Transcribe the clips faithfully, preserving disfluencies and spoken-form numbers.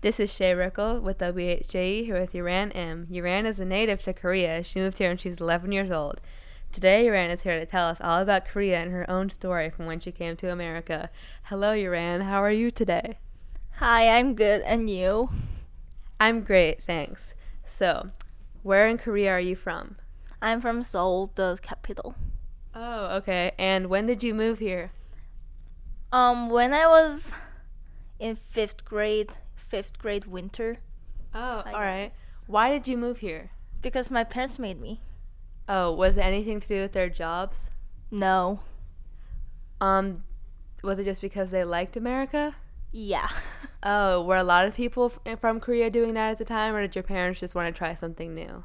This is Shay Rickle with W H J E here with Yuran M. Yuran is a native to Korea. She moved here when she was eleven years old. Today, Yuran is here to tell us all about Korea and her own story from when she came to America. Hello, Yuran. How are you today? Hi, I'm good. And you? I'm great, thanks. So, where in Korea are you from? I'm from Seoul, the capital. Oh, okay. And when did you move here? Um, when I was in fifth grade, fifth grade winter. Oh, I all right. guess. Why did you move here? Because my parents made me. Oh, was it anything to do with their jobs? No. Um, was it just because they liked America? Yeah. Oh, were a lot of people f- from Korea doing that at the time, or did your parents just want to try something new?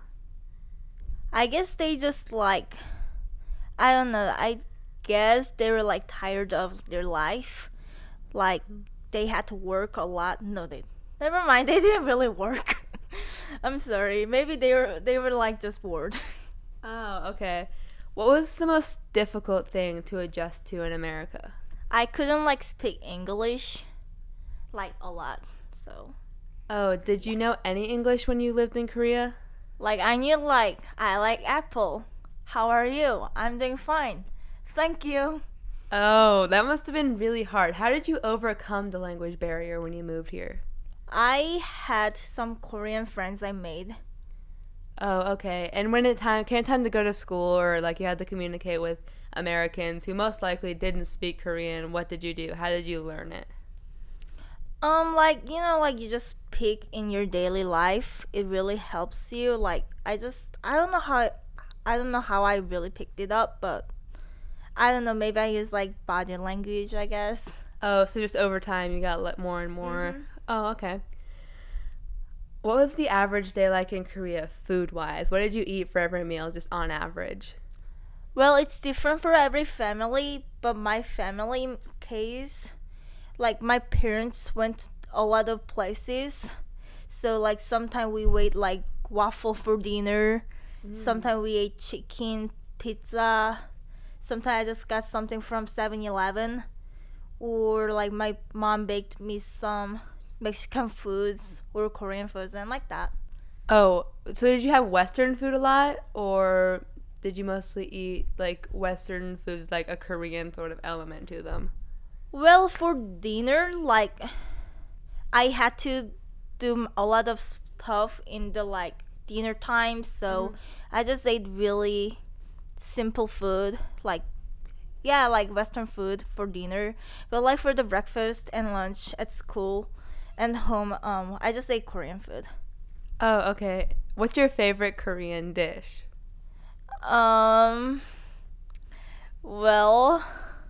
I guess they just like, I don't know, I guess they were like tired of their life. Like, they had to work a lot. No, they, never mind, they didn't really work. I'm sorry. Maybe they were, they were like just bored. Oh, okay. What was the most difficult thing to adjust to in America? I couldn't like speak English like a lot. So, Oh, did you know any English when you lived in Korea? like I knew like I like apple. How are you? I'm doing fine. Thank you. Oh, that must have been really hard. How did you overcome the language barrier when you moved here? I had some Korean friends I made. Oh, okay. And when it time came time to go to school, or like you had to communicate with Americans who most likely didn't speak Korean, what did you do? How did you learn it? Um like you know like you just speak in your daily life. It really helps you. Like I just I don't know how I don't know how I really picked it up, but I don't know, maybe I use like body language, I guess. Oh, so just over time you got le- more and more. Mhm. Oh, okay. What was the average day like in Korea, food-wise? What did you eat for every meal, just on average? Well, it's different for every family, but my family case, like my parents went a lot of places. So like sometimes we ate like waffle for dinner. Mm. Sometimes we ate chicken, pizza. Sometimes I just got something from seven eleven. Or like my mom baked me some Mexican foods or Korean foods and like that. Oh, so did you have Western food a lot, or did you mostly eat like Western foods, like a Korean sort of element to them? Well, for dinner, like I had to do a lot of stuff in the like dinner time, so Mhm. I just ate really simple food, like yeah, like Western food for dinner. But like for the breakfast and lunch at school and home, um, I just ate Korean food. Oh, okay. What's your favorite Korean dish? Um, well,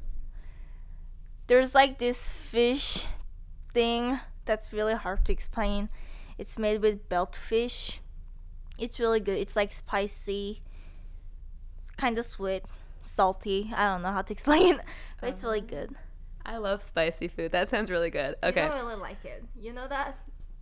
there's like this fish thing that's really hard to explain. It's made with belt fish. It's really good. It's like spicy, kind of sweet, salty. I don't know how to explain, but it's really good. I love spicy food. That sounds really good. I Okay. don't really like it. You know that?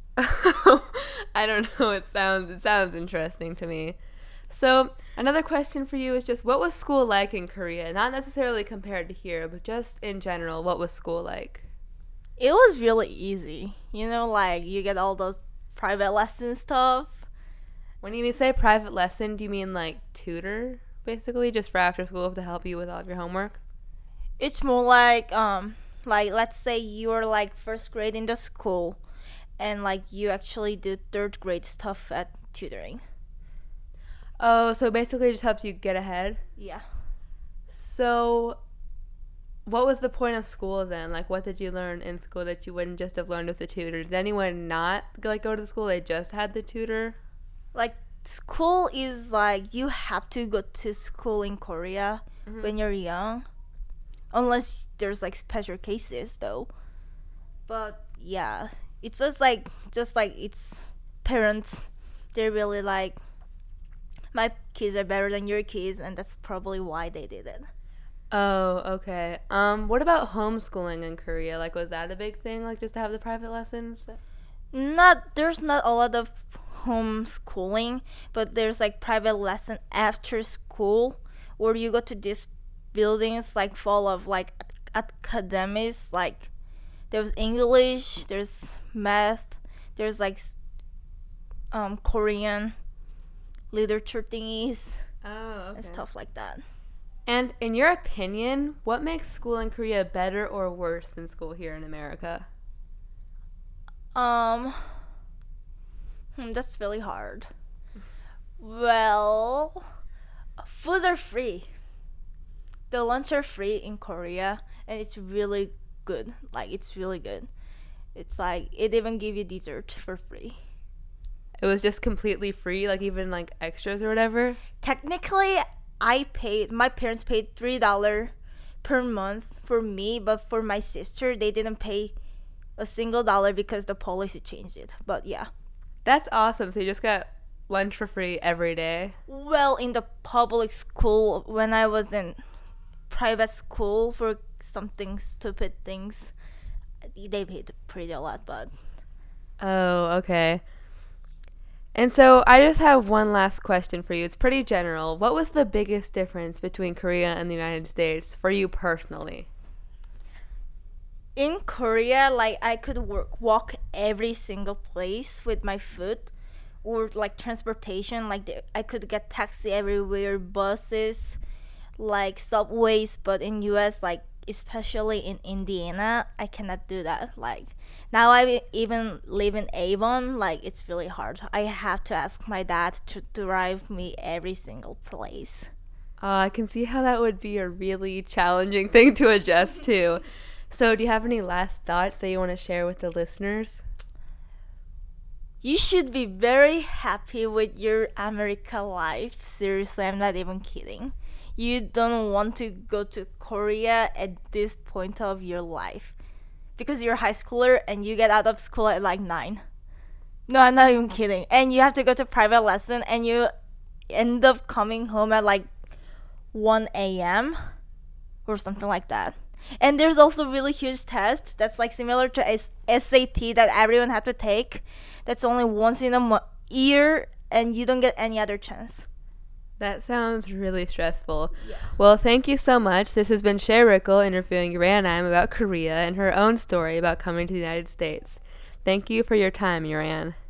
I don't know. It sounds it sounds interesting to me. So another question for you is just, what was school like in Korea? Not necessarily compared to here, but just in general, what was school like? It was really easy. You know, like you get all those private lesson stuff. When you say private lesson, do you mean like tutor, basically, just for after school to help you with all of your homework? It's more like um like let's say you're like first grade in the school and like you actually do third grade stuff at tutoring. Oh, so basically it just helps you get ahead? Yeah. So what was the point of school then? Like, what did you learn in school that you wouldn't just have learned with the tutor? Did anyone not like go to the school, they just had the tutor? Like school is like you have to go to school in Korea Mhm. when you're young. Unless there's like special cases though. But yeah, it's just like just like it's parents. They're really like my kids are better than your kids, and that's probably why they did it. Oh, okay. Um, what about homeschooling in Korea? Like, was that a big thing, like just to have the private lessons? Not there's not a lot of homeschooling, but there's like private lesson after school, or you go to these buildings like full of like academics. Like there's English, there's math, There's like um, Korean literature thingies Oh, and okay. stuff like that. And in your opinion, what makes school in Korea better or worse than school here in America? Um, hmm, that's really hard. Well, foods are free. The lunch are free in Korea, and it's really good. Like it's really good. It's like it even give you dessert for free. It was just completely free, like even like extras or whatever? Technically, I paid. My parents paid three dollar per month for me, but for my sister, they didn't pay a single dollar because the policy changed it. But yeah. That's awesome. So you just got lunch for free every day? Well, in the public school, when I was in private school for something stupid things, they paid pretty a lot, but Oh, okay. And so I just have one last question for you. It's pretty general. What was the biggest difference between Korea and the United States for you personally? in Korea, like I could work, walk every single place with my foot, or like transportation, like the, I could get taxi everywhere, buses, like subways. But in U S, like especially in Indiana, I cannot do that. Like now I even live in Avon, like it's really hard. I have to ask my dad to drive me every single place. Uh, I can see how that would be a really challenging thing to adjust to. So do you have any last thoughts that you want to share with the listeners? You should be very happy with your America life. Seriously, I'm not even kidding. You don't want to go to Korea at this point of your life because you're a high schooler and you get out of school at like nine. No, I'm not even kidding. And you have to go to private lesson and you end up coming home at like one a.m. or something like that. And there's also really huge test that's like similar to S- SAT that everyone have to take. That's only once in a mo- year and you don't get any other chance. That sounds really stressful. Yeah. Well, thank you so much. This has been Shay Rickle interviewing Uran about Korea and her own story about coming to the United States. Thank you for your time, Uran.